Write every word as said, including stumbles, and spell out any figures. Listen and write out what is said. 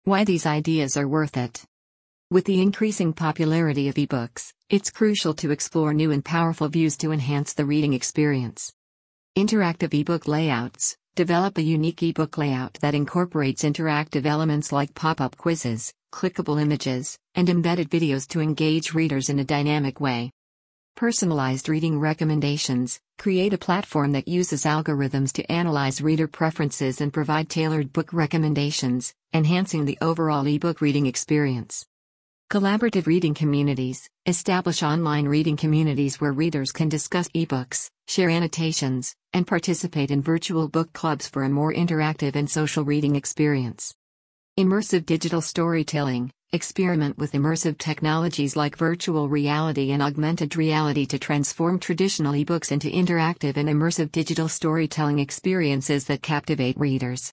Why these ideas are worth it. With the increasing popularity of ebooks, it's crucial to explore new and powerful views to enhance the reading experience. Interactive ebook layouts. Develop a unique ebook layout that incorporates interactive elements like pop-up quizzes, clickable images, and embedded videos to engage readers in a dynamic way. Personalized reading recommendations. Create a platform that uses algorithms to analyze reader preferences and provide tailored book recommendations, enhancing the overall ebook reading experience. Collaborative reading communities. Establish online reading communities where readers can discuss ebooks, share annotations, and participate in virtual book clubs for a more interactive and social reading experience. Immersive digital storytelling. Experiment with immersive technologies like virtual reality and augmented reality to transform traditional ebooks into interactive and immersive digital storytelling experiences that captivate readers.